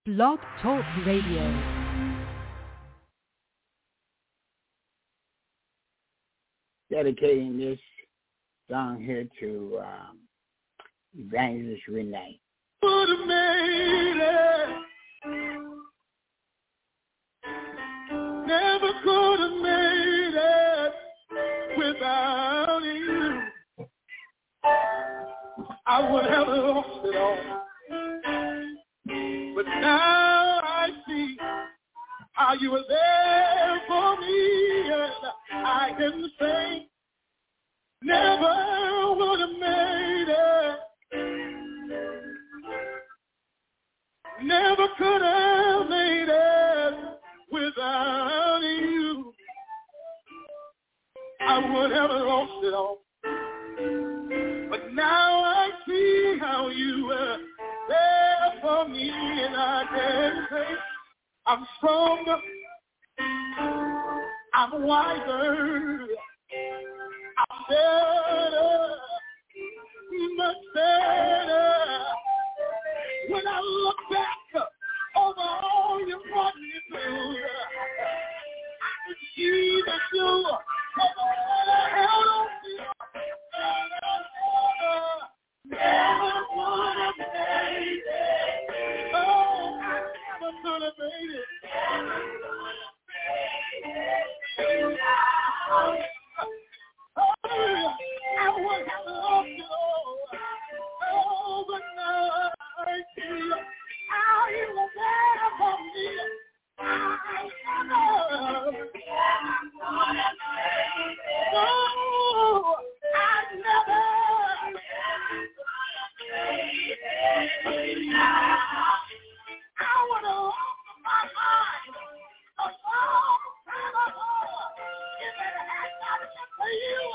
Blog Talk Radio. Dedicating this song here to Evangelist Renee. Could have made it. Never could have made it without you. I would have lost it all. But now I see how you were there for me, and I can say, never would have made it. Never could have made it without you. I would have lost it all. But now I see how you were there for me, and I can say, I'm stronger, I'm wiser, I'm better, much better. When I look back over all you brought me through, I can see that you held on to. Never would have made it. Oh, I never could have made it. Never could have made it. I would have lost it all. Oh, but now I see how you were there for me. I never could have made it. Oh, I never. I would have lost my mind a long time ago if it had not been for you.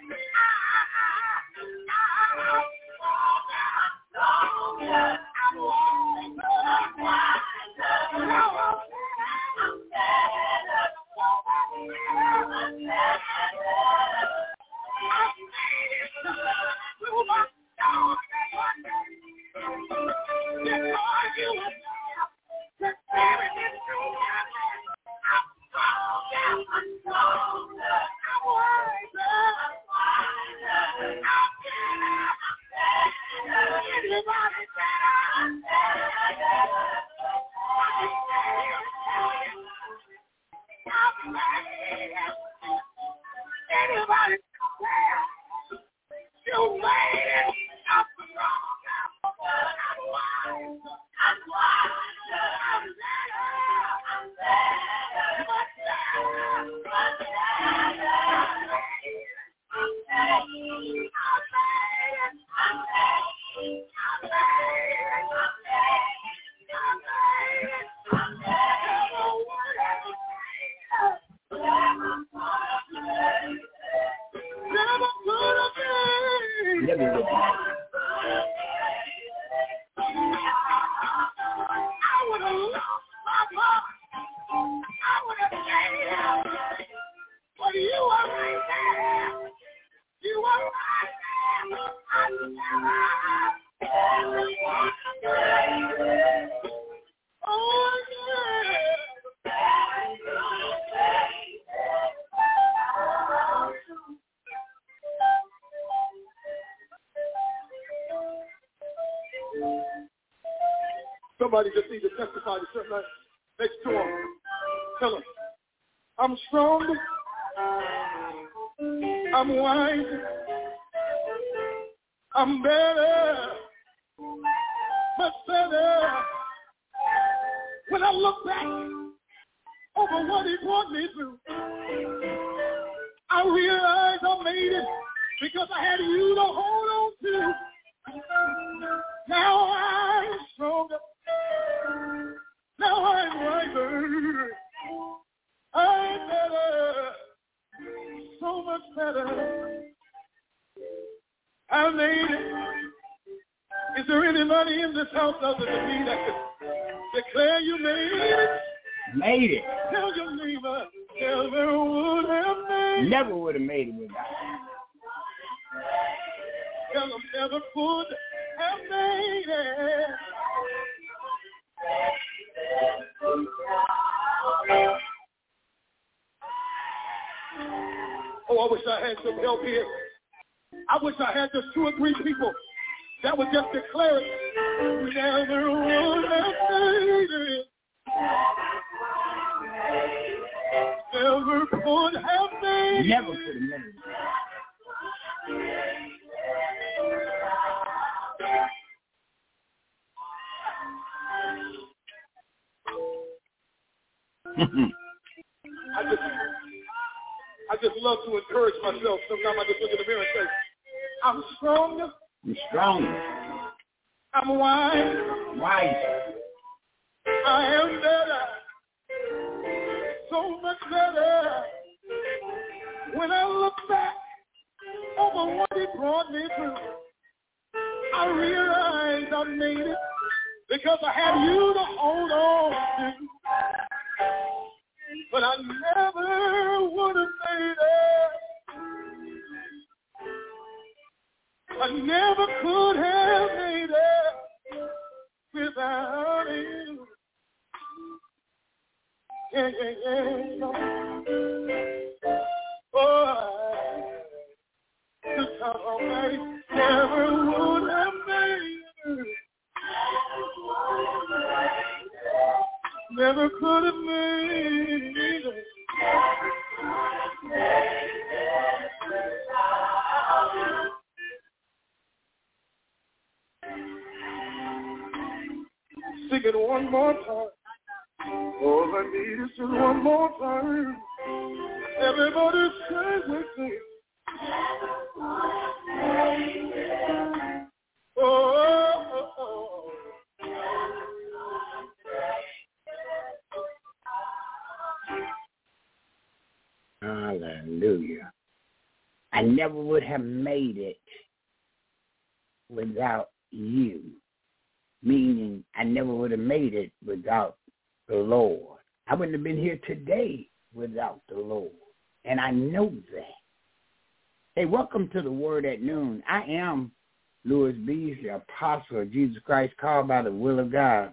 Somebody just need to testify to something next to him. Tell him, I'm strong, I'm wise, I'm better, much better. When I look back over what he brought me through, I realize I made it because I had you to hold on to. Now I'm stronger. Now I'm wiser. I'm better. So much better. I made it. Is there anybody in this house other than me that can declare you made it? Made it. Tell your neighbor, never would have made it. Never would have made it without. Tell them never could have made it. I wish I had some help here. I wish I had just 2 or 3 people that would just declare it. Never would have made it. Never could have made it. Never could have made it. I just love to encourage myself. Sometimes I just look in the mirror and say, I'm stronger. You're stronger. I'm wise. Wiser. I am better. So much better. When I look back over what he brought me through, I realize I made it because I had you to hold on to. But I never would have made it. I never could have made it without you. Yeah, yeah, yeah. Oh, the time I never would have made it. Never could have made it. Sing it one more time. All I need is just one more time. Everybody say with me. Oh, oh, oh. Hallelujah. I never would have made it without you. Meaning I never would have made it without the Lord. I wouldn't have been here today without the Lord. And I know that. Hey, welcome to the Word at Noon. I am Louis Beasley, apostle of Jesus Christ, called by the will of God.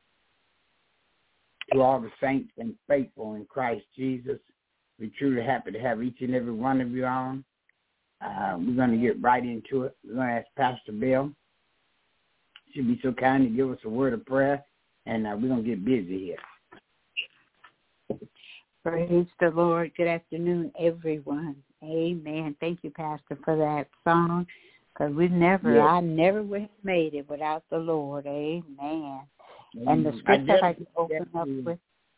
To all the saints and faithful in Christ Jesus, we're truly happy to have each and every one of you on. We're going to get right into it. We're going to ask Pastor Bill. She'll be so kind to give us a word of prayer, and we're going to get busy here. Praise the Lord. Good afternoon, everyone. Amen. Thank you, Pastor, for that song, because I never would have made it without the Lord. Amen. And the scripture I can open up with.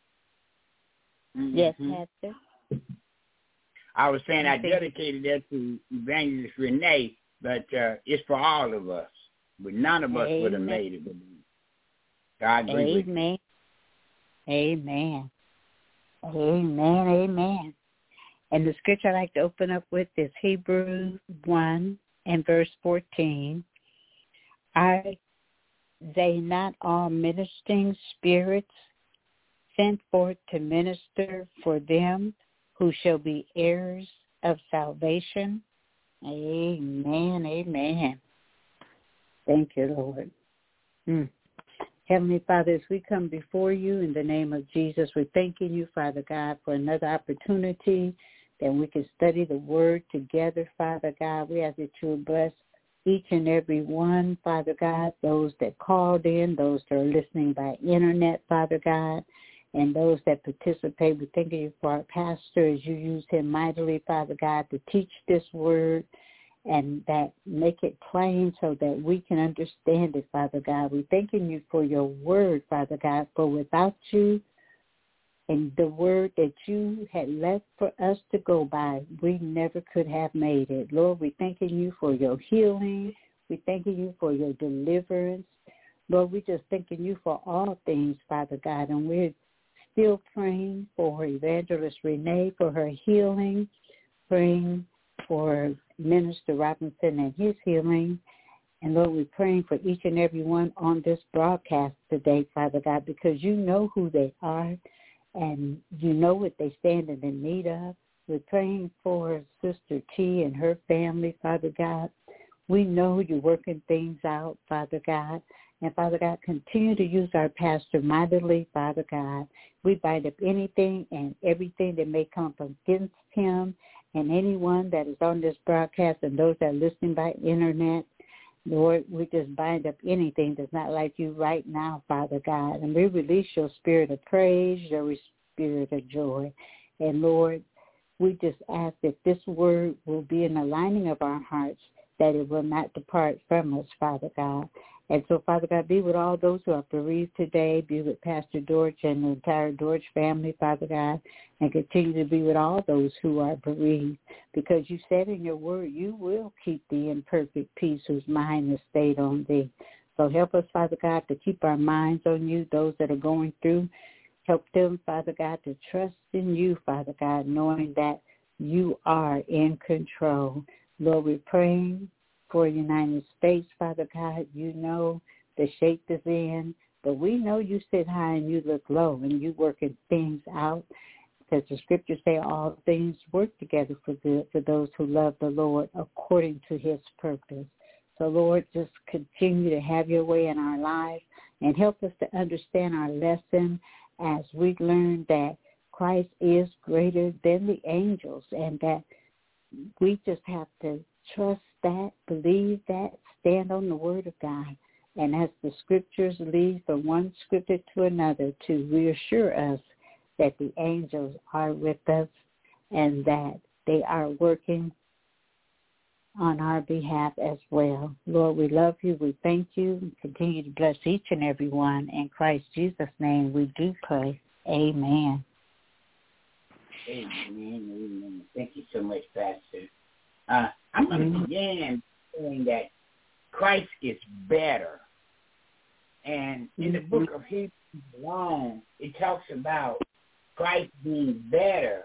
Yes, Pastor. I was saying I dedicated that to Evangelist Renee, but it's for all of us. But none of us would have made it. God agree with you. Amen. Amen. Amen. And the scripture I'd like to open up with is Hebrews 1 and verse 14. Are they not all ministering spirits sent forth to minister for them who shall be heirs of salvation? Amen. Amen. Thank you, Lord. Heavenly Father, as we come before you in the name of Jesus, we're thanking you, Father God, for another opportunity that we can study the Word together, Father God. We ask that you will bless each and every one, Father God, those that called in, those that are listening by internet, Father God, and those that participate. We thank you for our pastor as you use him mightily, Father God, to teach this Word and that make it plain so that we can understand it, Father God. We're thanking you for your Word, Father God, for without you and the Word that you had left for us to go by, we never could have made it. Lord, we're thanking you for your healing. We're thanking you for your deliverance. Lord, we're just thanking you for all things, Father God, and we're still praying for Evangelist Renee for her healing, praying for Minister Robinson and his healing. And Lord, we're praying for each and every one on this broadcast today, Father God, because you know who they are and you know what they stand in the need of. We're praying for Sister T and her family, Father God. We know you're working things out, Father God. And, Father God, continue to use our pastor mightily, Father God. We bind up anything and everything that may come against him and anyone that is on this broadcast and those that are listening by internet. Lord, we just bind up anything that's not like you right now, Father God. And we release your spirit of praise, your spirit of joy. And Lord, we just ask that this word will be in the lining of our hearts, that it will not depart from us, Father God. And so, Father God, be with all those who are bereaved today. Be with Pastor Dorch and the entire Dorch family, Father God, and continue to be with all those who are bereaved. Because you said in your word, you will keep thee in perfect peace whose mind is stayed on thee. So help us, Father God, to keep our minds on you, those that are going through. Help them, Father God, to trust in you, Father God, knowing that you are in control. Lord, we're praying for the United States, Father God. You know the shape is in, but we know you sit high and you look low, and you working things out. Because the scriptures say all things work together for good for those who love the Lord according to his purpose. So, Lord, just continue to have your way in our lives and help us to understand our lesson as we learn that Christ is greater than the angels, and that we just have to trust that, believe that, stand on the word of God. And as the scriptures lead from one scripture to another to reassure us that the angels are with us and that they are working on our behalf as well. Lord, we love you. We thank you. And continue to bless each and every one. In Christ Jesus' name we do pray. Amen. Amen. Amen. Thank you so much, Pastor. I'm going to begin saying that Christ is better. And in the book of Hebrews alone, it talks about Christ being better.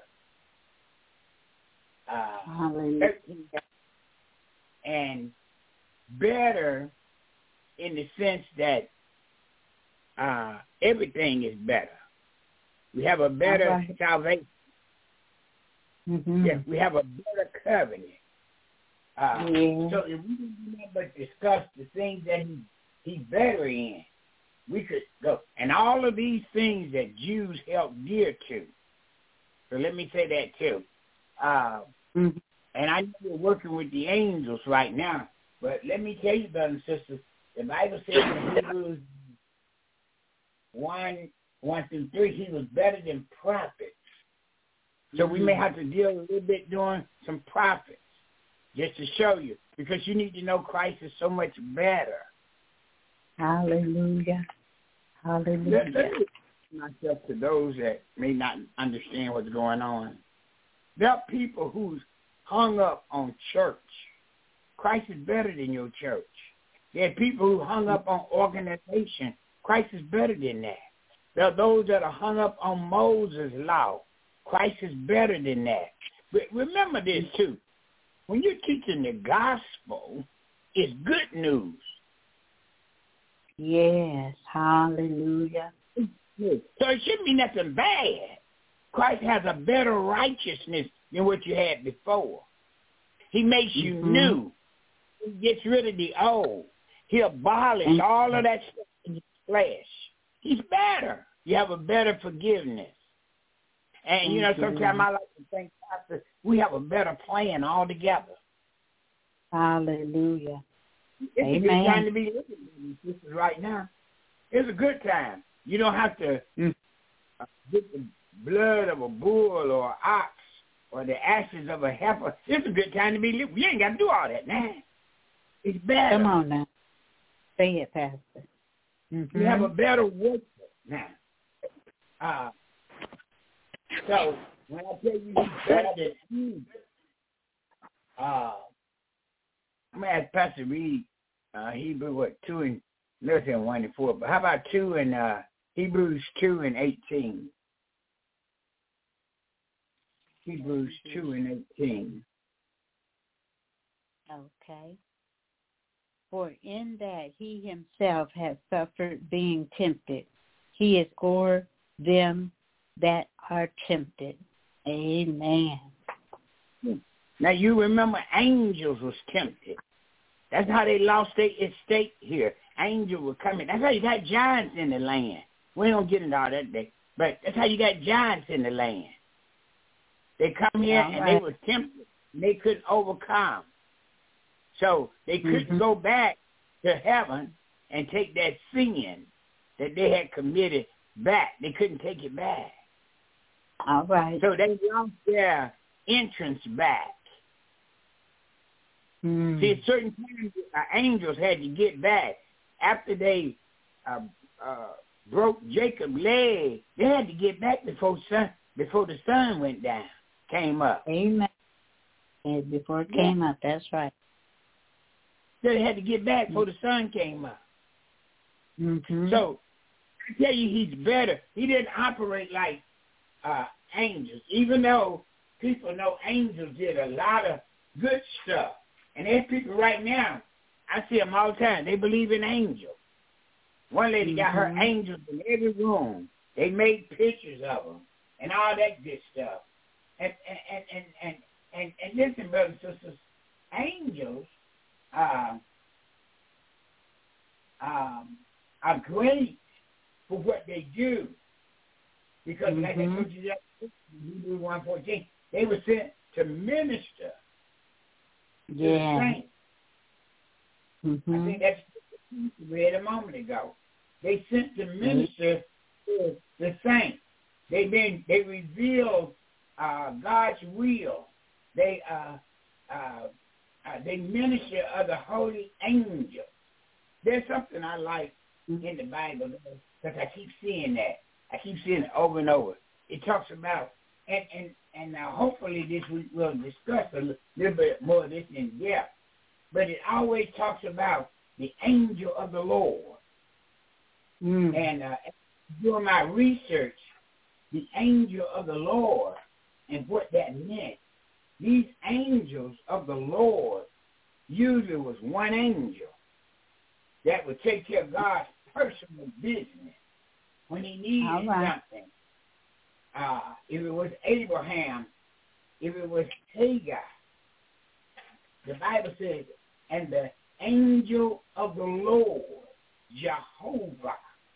And better in the sense that everything is better. We have a better salvation. Yeah, we have a better covenant. So if we didn't but discuss the things that he's better in, we could go. And all of these things that Jews held dear to. So let me say that too. And I know we're working with the angels right now, but let me tell you, brothers and sisters, the Bible says in Hebrews 1-3, he was better than prophets. So we may have to deal a little bit doing some prophets just to show you, because you need to know Christ is so much better. Hallelujah. Hallelujah. Let me myself to those that may not understand what's going on. There are people who's hung up on church. Christ is better than your church. There are people who hung up on organization. Christ is better than that. There are those that are hung up on Moses' law. Christ is better than that. But remember this, too. When you're teaching the gospel, it's good news. Yes, hallelujah. So it shouldn't be nothing bad. Christ has a better righteousness than what you had before. He makes you new. He gets rid of the old. He abolishes all of that stuff in your flesh. He's better. You have a better forgiveness. And, you know, sometimes I like to think, Pastor, we have a better plan altogether. Hallelujah. It's a good time to be living with these sisters right now. It's a good time. You don't have to get the blood of a bull or ox or the ashes of a heifer. It's a good time to be living. You ain't got to do all that now. It's better. Come on now. Say it, Pastor. You have a better worship now. So when I tell you he's better than you, I'm going to ask Pastor Reed, Hebrew, 2 and, let's say 1 and 4, but how about 2 and Hebrews 2 and 18? Hebrews 2 and 18. Okay. For in that he himself has suffered being tempted, he is for them that are tempted. Amen. Now you remember angels was tempted. That's how they lost their estate here. Angels were coming. That's how you got giants in the land. We don't get into all that day, but that's how you got giants in the land. They come here and they were tempted. And they couldn't overcome. So they couldn't go back to heaven and take that sin that they had committed back. They couldn't take it back. All right. So they lost their entrance back. See, certain times angels had to get back. After they broke Jacob's leg, they had to get back before the sun went down, came up. Amen. And before it came up, that's right. So they had to get back before the sun came up. Mm-hmm. So I tell you, he's better. He didn't operate like angels, even though people know angels did a lot of good stuff. And there's people right now, I see them all the time, they believe in angels. One lady got her angels in every room. They made pictures of them and all that good stuff. And listen, brothers and sisters, angels are great for what they do. Because like I told you that in Hebrews 1:14, they were sent to minister to the saints. I think that's what we read a moment ago. They sent to minister to the saints. They revealed God's will. They minister of the holy angels. There's something I like in the Bible because I keep seeing that. I keep seeing it over and over. It talks about, and hopefully this week we'll discuss a little bit more of this in depth, but it always talks about the angel of the Lord. And doing my research, the angel of the Lord and what that meant, these angels of the Lord usually was one angel that would take care of God's personal business when he needed something. If it was Abraham, if it was Hagar, the Bible says, and the angel of the Lord, Jehovah.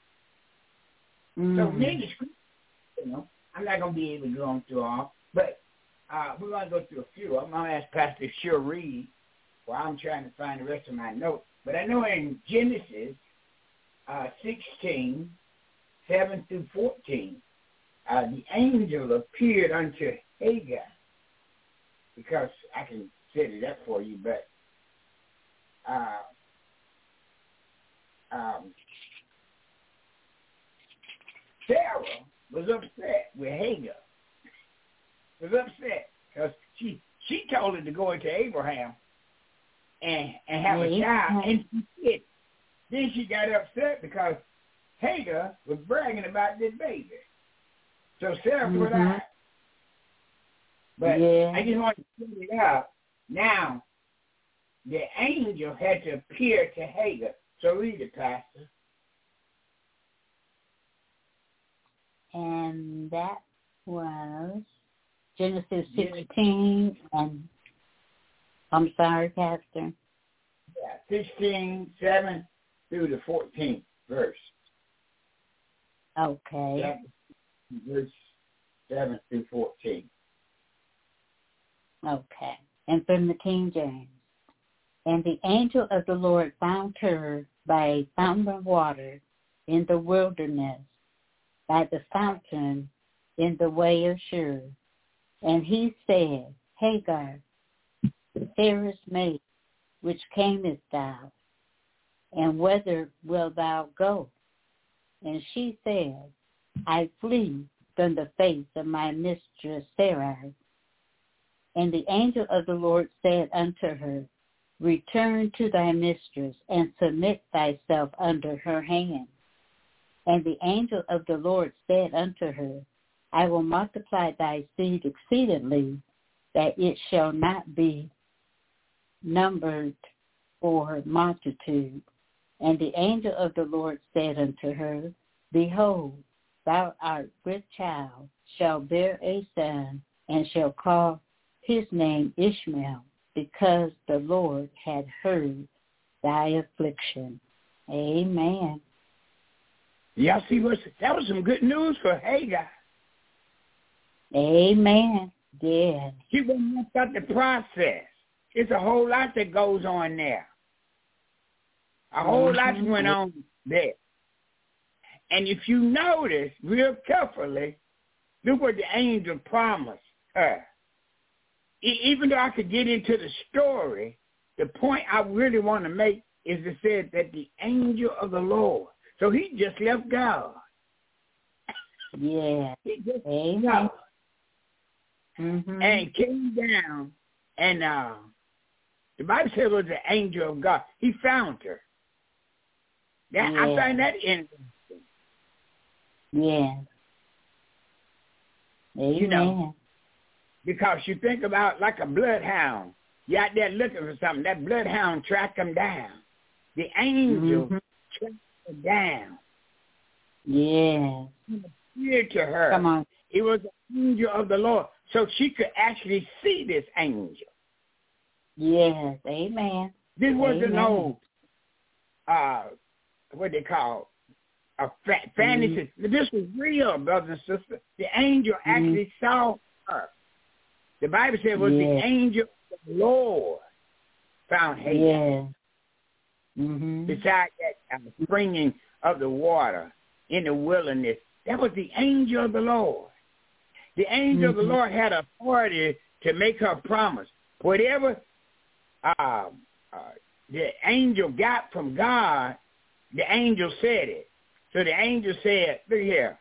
So many scriptures, I'm not going to be able to go on through all, but we're going to go through a few. I'm going to ask Pastor Cherie while I'm trying to find the rest of my notes. But I know in Genesis 16, 7 through 14, the angel appeared unto Hagar, because I can set it up for you, but Sarah was upset with Hagar. Was upset because she told her to go into Abraham and have a child, and she did. Then she got upset because Hagar was bragging about this baby. So Sarah put out. But I just want to set it up. Now, the angel had to appear to Hagar. So read it, Pastor. And that was Genesis 16 and, I'm sorry, Pastor. 16, 7 through the 14th verse. Okay. Verse 7 through 14. Okay. And from the King James. And the angel of the Lord found her by a fountain of water in the wilderness, by the fountain in the way of Shur. And he said, Hagar, Sarah's maid, which camest thou, and whither wilt thou go? And she said, I flee from the face of my mistress Sarai. And the angel of the Lord said unto her, Return to thy mistress, and submit thyself under her hand. And the angel of the Lord said unto her, I will multiply thy seed exceedingly, that it shall not be numbered for multitude. And the angel of the Lord said unto her, Behold, thou art with child, shall bear a son, and shall call his name Ishmael, because the Lord had heard thy affliction. Amen. Y'all see that was some good news for Hagar. Amen. Yeah. She wouldn't mess up the process. It's a whole lot that goes on there. A whole lot went on there. And if you notice real carefully, look what the angel promised her. Even though I could get into the story, the point I really want to make is to say that the angel of the Lord. So he just left God. Yeah. He just Amen. left God. And came down, and the Bible says it was the angel of God. He found her. That, I find that interesting. Yeah. Amen. You know, because you think about like a bloodhound. You're out there looking for something. That bloodhound tracked him down. The angel tracked her down. Yeah. He appeared to her. Come on. It was the angel of the Lord. So she could actually see this angel. Yes. Amen. This wasn't no, what they call, a fantasy. This was real, brothers and sisters. The angel actually saw her. The Bible said it was the angel of the Lord found Hagar. Beside that springing of the water in the wilderness. That was the angel of the Lord. The angel of the Lord had authority to make her promise. Whatever the angel got from God, the angel said it. So the angel said, look here,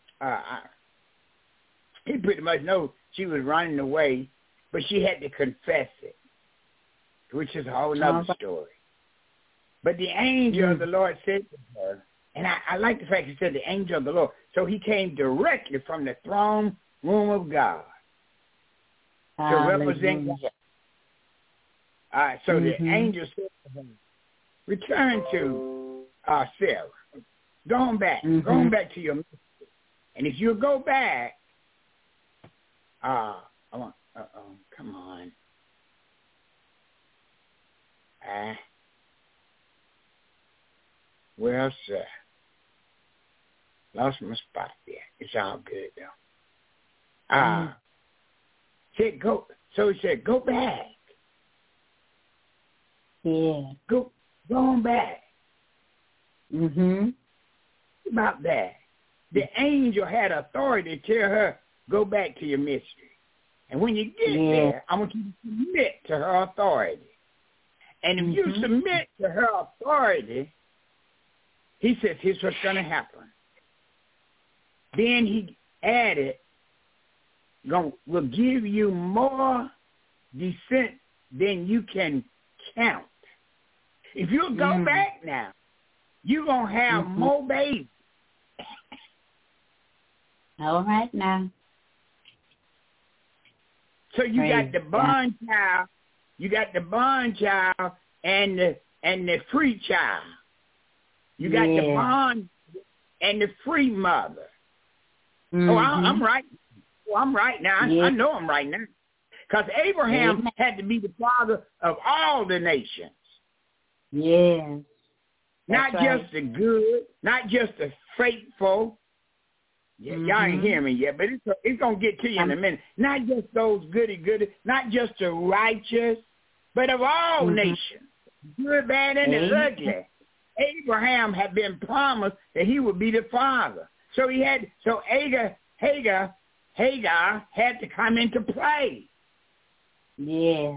he pretty much knew she was running away, but she had to confess it, which is a whole other story. But the angel of the Lord said to her, and I like the fact he said the angel of the Lord. So he came directly from the throne room of God to represent God. All right, so the angel said to him, return to Sarah. Go on back. Go on back to your mystery. And if you go back, come on. Well, sir. Lost my spot there. It's all good, though. Said go. So he said, go back. Yeah. Go on back. About that. The angel had authority to tell her, go back to your mystery. And when you get there, I want you to submit to her authority. And if you submit to her authority, he says, here's what's going to happen. Then he added, will give you more descent than you can count. If you go back now, you're going to have more babies. All right now. So you got the bond child, and the free child. You got the bond and the free mother. Oh, I'm right. Oh, I'm right now. I know I'm right now. Because Abraham had to be the father of all the nations. Yes. Not just the good, not just the faithful. Y'all ain't hearing me yet, but it's going to get to you in a minute. Not just those goody, not just the righteous, but of all nations, good, bad, and the ugly. Abraham had been promised that he would be the father. So Hagar had to come into play. Yeah.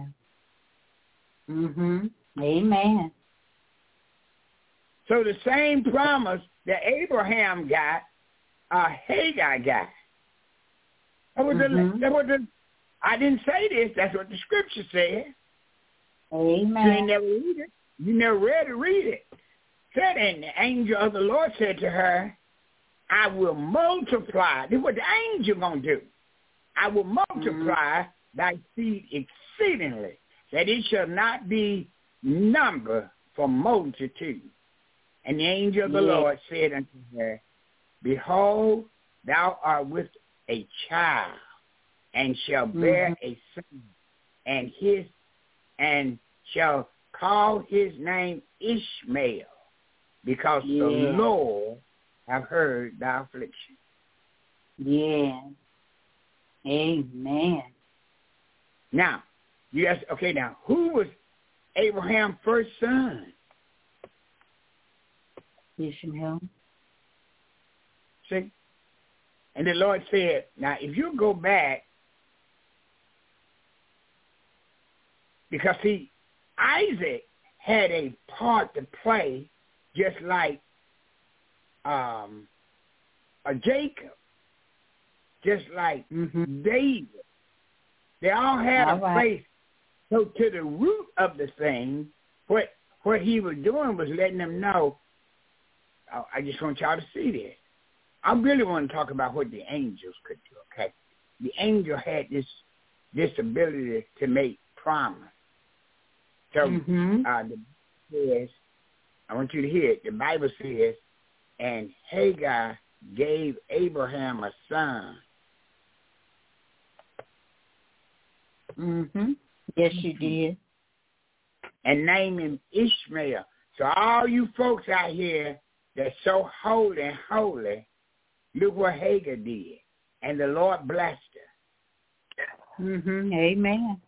Amen. So the same promise that Abraham got, Hagar got. I didn't say this. That's what the scripture said. Amen. You never read it. Said, and the angel of the Lord said to her, I will multiply. This is what the angel going to do. I will multiply thy seed exceedingly, that it shall not be number for multitude. And the angel of the Lord said unto her, behold, thou art with a child, and shall bear a son, and shall call his name Ishmael, because the Lord have heard thy affliction. Yeah. Amen. Now, yes, okay, now, who was Abraham's first son? Ishmael. See? And the Lord said, now, if you go back, because, see, Isaac had a part to play just like a Jacob, just like David. They all had a place. So to the root of the thing, what he was doing was letting them know, I just want y'all to see this. I really want to talk about what the angels could do, okay? The angel had this ability to make promise. So the Bible says, I want you to hear it. The Bible says, and Hagar gave Abraham a son. Yes, she did. And named him Ishmael. So all you folks out here that's so holy and holy, look what Hagar did. And the Lord blessed her. Amen.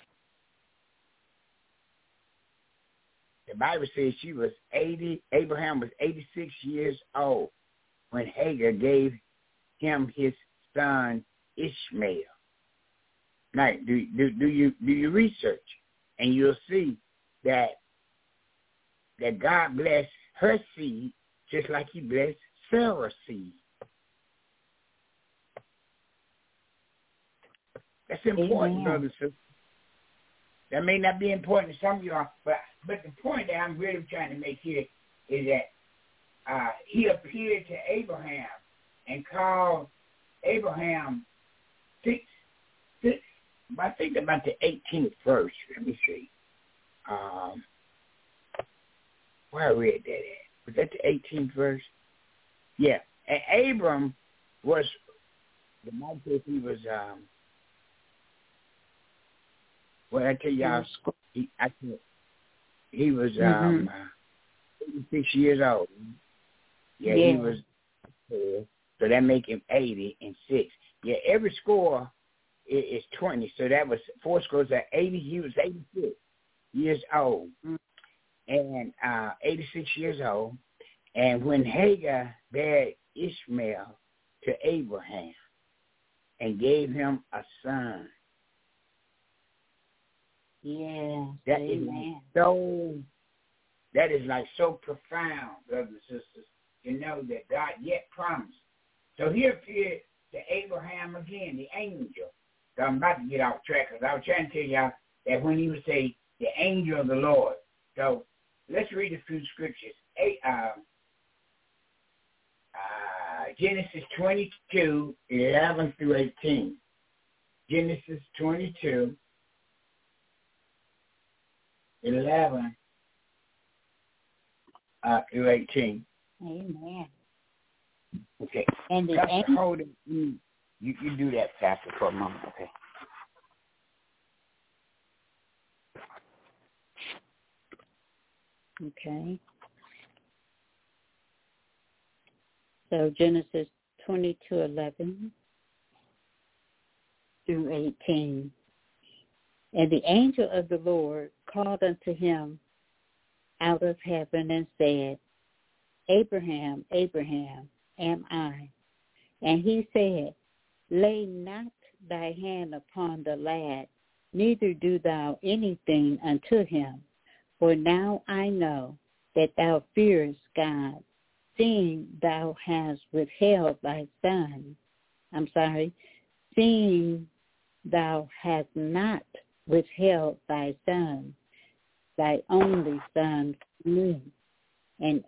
The Bible says Abraham was 86 years old when Hagar gave him his son Ishmael. Now, do you research, and you'll see that God blessed her seed just like he blessed Sarah's seed. That's important, brothers and sisters. That may not be important to some of y'all, but the point that I'm really trying to make here is that he appeared to Abraham and called Abraham I think about the 18th verse. Let me see. Where I read that at? Was that the 18th verse? Yeah. And Abram was, the Bible says he was, well, I tell y'all, he was 86 years old. Yeah, he was, so that make him 80 and 6. Yeah, every score is 20, so that was 4 scores at 80. He was 86 years old, and 86 years old. And when Hagar bare Ishmael to Abraham and gave him a son, that is like so profound, brothers and sisters, to know that God yet promised. So he appeared to Abraham again, the angel. So I'm about to get off track because I was trying to tell y'all that when he would say the angel of the Lord. So let's read a few scriptures. Genesis 22, 11 through 18. Genesis 22, 11 through 18. Amen. Okay. And the angel, you do that, Pastor, for a moment, okay? Okay. So Genesis 22:11 through 18. And the angel of the Lord called unto him out of heaven and said, Abraham, Abraham, am I? And he said, lay not thy hand upon the lad, neither do thou anything unto him. For now I know that thou fearest God, seeing thou hast withheld thy son. Seeing thou hast not withheld thy son, thy only son from me. And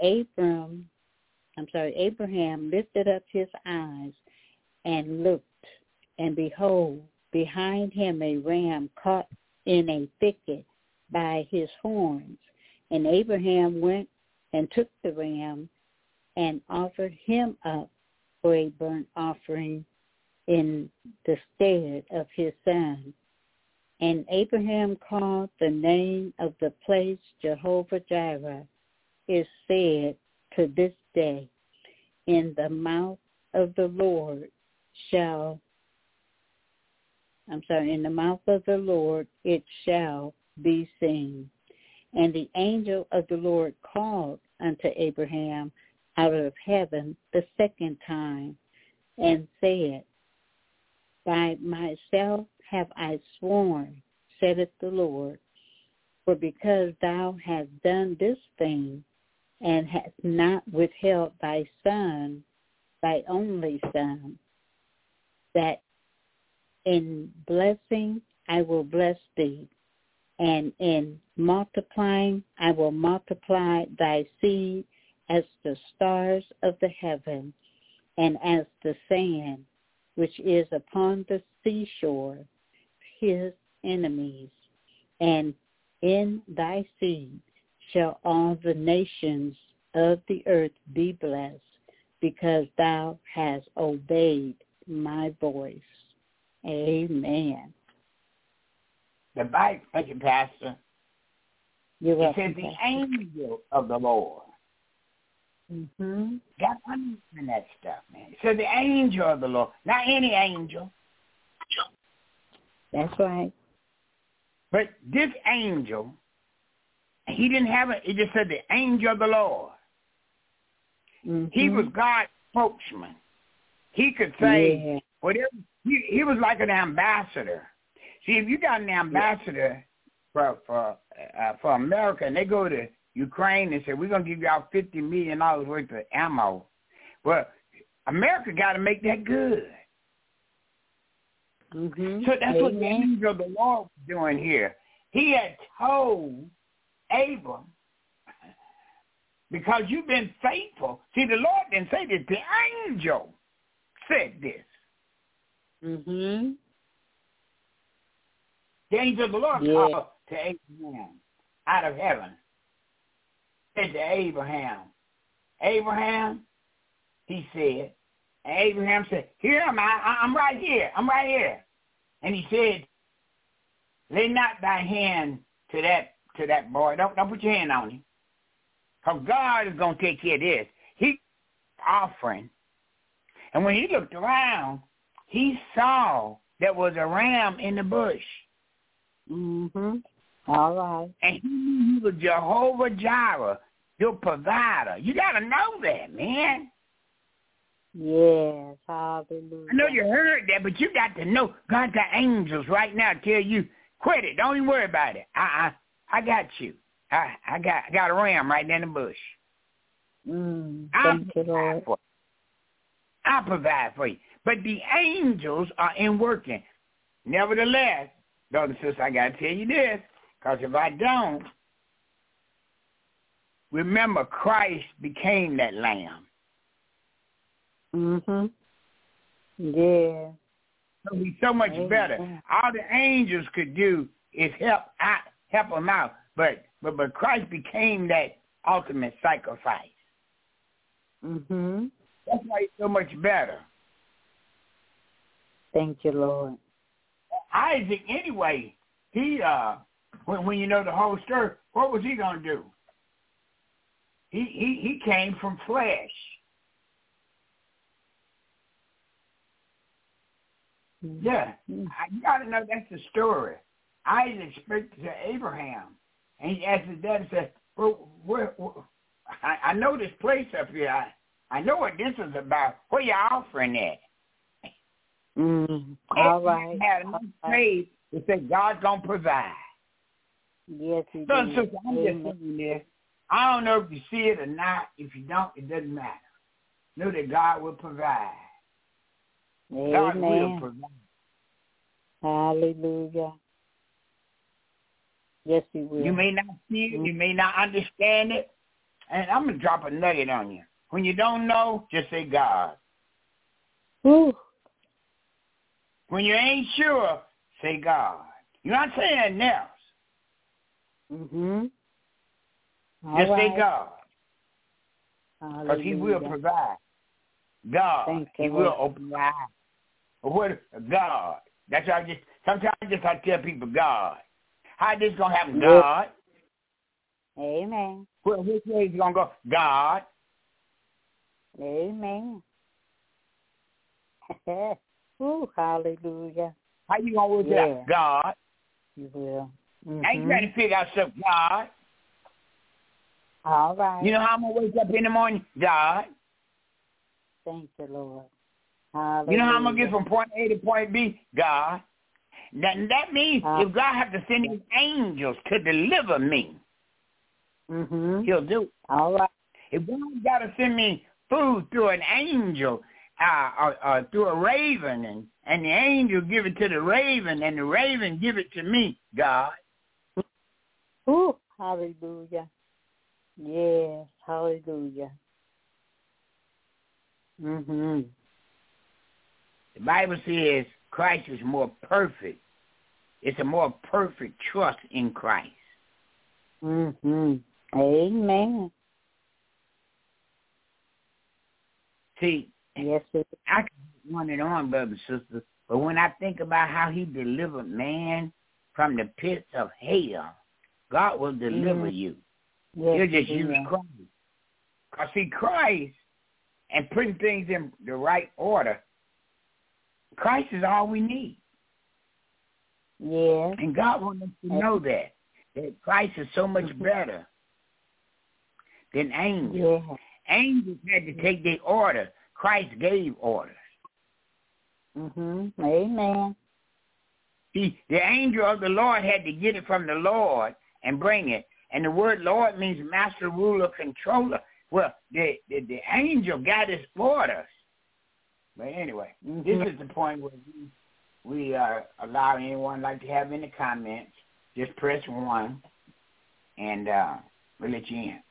Abraham lifted up his eyes and looked, and behold, behind him a ram caught in a thicket by his horns. And Abraham went and took the ram and offered him up for a burnt offering in the stead of his son. And Abraham called the name of the place Jehovah-Jireh, is said to this day, in the mouth of the Lord shall in the mouth of the Lord it shall be seen. And the angel of the Lord called unto Abraham out of heaven the second time, and said, By myself have I sworn, saith the Lord, for because thou hast done this thing, and hast not withheld thy son, thy only son, that in blessing I will bless thee, and in multiplying I will multiply thy seed as the stars of the heaven, and as the sand which is upon the seashore. His enemies, and in thy seed shall all the nations of the earth be blessed, because thou hast obeyed my voice. Amen. The Bible, thank you, Pastor. You're welcome, it says the Pastor. angel of the Lord. Mm-hmm. Got to understand that stuff, man. It says the angel of the Lord, not any angel. That's right. But this angel, he didn't have it. It just said the angel of the Lord. Mm-hmm. He was God's spokesman. He could say whatever. He was like an ambassador. See, if you got an ambassador for America, and they go to Ukraine and say, we're going to give y'all $50 million worth of ammo, well, America got to make that good. Mm-hmm. So that's what the angel of the Lord was doing here. He had told Abram, because you've been faithful. See, the Lord didn't say this. The angel said this. Mm-hmm. The angel of the Lord called to Abraham out of heaven. Said to Abraham, he said, and Abraham said, here am I. I'm right here. I'm right here. And he said, lay not thy hand to that boy. Don't put your hand on him. Because God is going to take care of this. He's offering. And when he looked around, he saw there was a ram in the bush. Mm-hmm. All right. And he knew he was Jehovah Jireh, your provider. You got to know that, man. Yes, hallelujah. I know you heard that, but you got to know God got angels right now tell you, quit it. Don't even worry about it. I got you. I got a ram right there in the bush. Thank you, Lord. I'll provide for you. But the angels are in working. Nevertheless, brother and sister, I got to tell you this, because if I don't, remember Christ became that lamb. Mm-hmm. Yeah. So he's so much better. All the angels could do is help them out. But Christ became that ultimate sacrifice. Mm-hmm. That's why he's so much better. Thank you, Lord. Isaac, anyway, he when you know the whole story, what was he gonna do? He came from flesh. Mm-hmm. Yeah, you gotta know that's the story. Isaac spoke to Abraham, and he asked his dad and said, "Well, I know this place up here. I know what this is about. Where you offering at?" All right. Had enough faith to say God's gonna provide. Yes, he So, did. sister, I'm just saying this. I don't know if you see it or not. If you don't, it doesn't matter. Know that God will provide. Amen. God will provide. Hallelujah. Yes, he will. You may not see it. You may not understand it. And I'm going to drop a nugget on you. When you don't know, just say God. Whew. When you ain't sure, say God. You're not saying anything else. Mm-hmm. Just say God. Because he will Hallelujah. provide. God. Thank you, He Lord. will open your eyes. But what? God. That's why sometimes I just tell people God. How this going to happen? Yes. God. Amen. Well, which way is it going to go? God. Amen. Ooh, hallelujah. How you going to work it out? God. You will. I ain't trying to figure out stuff, God. All right. You know how I'm going to wake up in the morning? God. Thank you, Lord. Hallelujah. You know how I'm going to get from point A to point B? God. That means if God has to send his angels to deliver me, he'll do it. All right. If God got to send me food through an angel or through a raven, and the angel give it to the raven, and the raven give it to me, God. Ooh, hallelujah. Yes, hallelujah. The Bible says Christ is more perfect. It's a more perfect trust in Christ. Amen. See, yes, I can run it on, brothers and sisters, but when I think about how he delivered man from the pits of hell, God will deliver you. Yes, He'll just use Christ. Because, see, Christ, and putting things in the right order, Christ is all we need. Yeah. And God wants us to know that Christ is so much better than angels. Yeah. Angels had to take their order. Christ gave orders. Amen. See, the angel of the Lord had to get it from the Lord and bring it. And the word Lord means master, ruler, controller. Well, the angel got his orders. But anyway, this is the point where we allow anyone like to have any comments. Just press 1, and we'll let you in.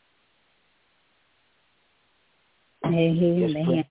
Amen.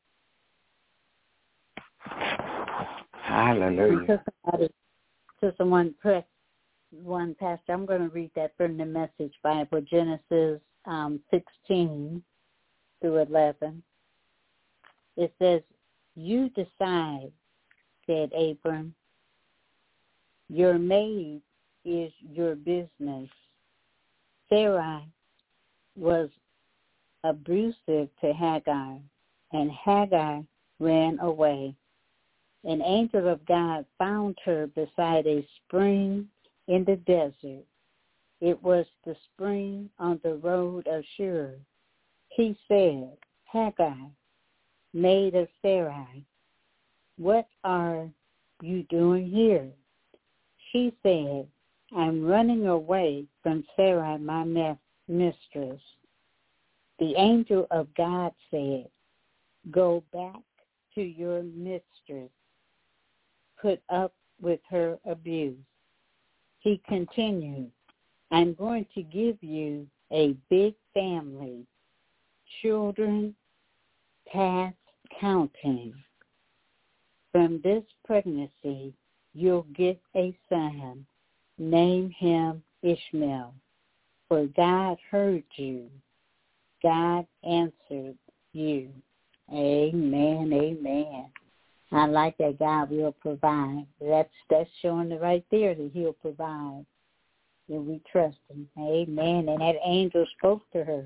Hallelujah. So someone press 1, Pastor. I'm going to read that from the Message Bible, Genesis 16 through 11. It says, "You decide," said Abram. "Your maid is your business." Sarai was abusive to Hagar, and Hagar ran away. An angel of God found her beside a spring in the desert. It was the spring on the road of Shur. He said, "Hagar, maid of Sarai, what are you doing here?" She said, "I'm running away from Sarai, my mistress." The angel of God said, "Go back to your mistress. Put up with her abuse." He continued, "I'm going to give you a big family, children past counting. From this pregnancy, you'll get a son. Name him Ishmael, for God heard you. God answered you." Amen, amen. I like that God will provide. That's showing it right there that he'll provide. And we trust him. Amen. And that angel spoke to her.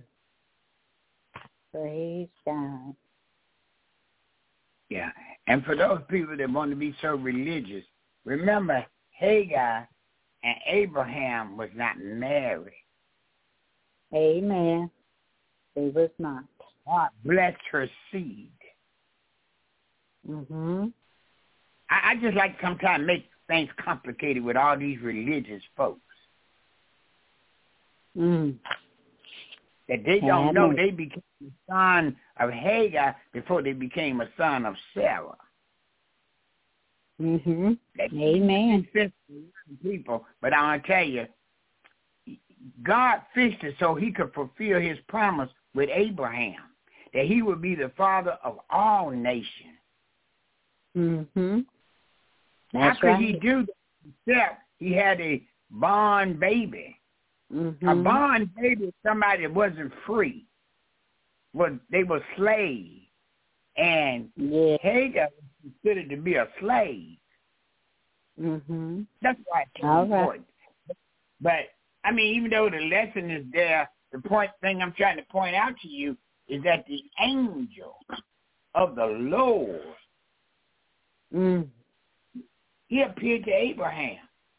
Praise God. Yeah. And for those people that want to be so religious, remember Hagar and Abraham was not married. Amen. They was not. God blessed her seed. I just like to sometimes make things complicated with all these religious folks. That they don't know they became the son of Hagar before they became a son of Sarah. Amen. People, but I want to tell you, God fixed it so he could fulfill his promise with Abraham, that he would be the father of all nations. How could he do that? Except he had a born baby. A born baby is somebody that wasn't free. They were slaves. And Hagar was considered to be a slave. That's why it's so important. But, I mean, even though the lesson is there, the thing I'm trying to point out to you is that the angel of the Lord, he He appeared to Abraham.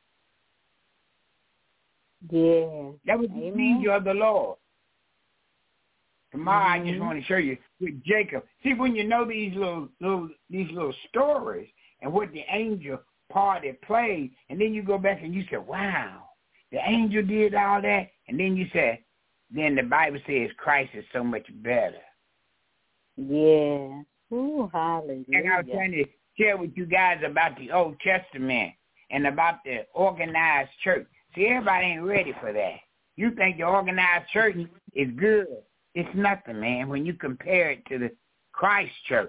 Yeah. That was the angel of the Lord. Tomorrow I just want to show you with Jacob. See, when you know these little stories and what the angel part it played, and then you go back and you say, wow, the angel did all that, and then you say, then the Bible says Christ is so much better. Yeah. Ooh, hallelujah. And I was trying to share with you guys about the Old Testament and about the organized church. See, everybody ain't ready for that. You think the organized church is good. It's nothing, man, when you compare it to the Christ church.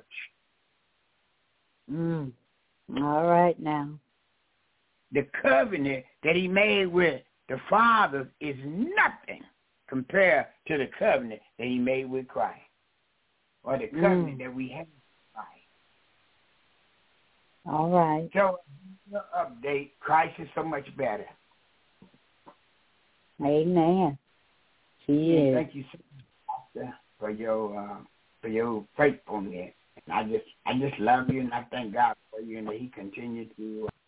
All right now. The covenant that he made with the Father is nothing compared to the covenant that he made with Christ, or the covenant that we have with Christ. All right. So, the update, Christ is so much better. Amen. He is. Thank you so much for your faithfulness. And I just love you, and I thank God for you, and that he continues to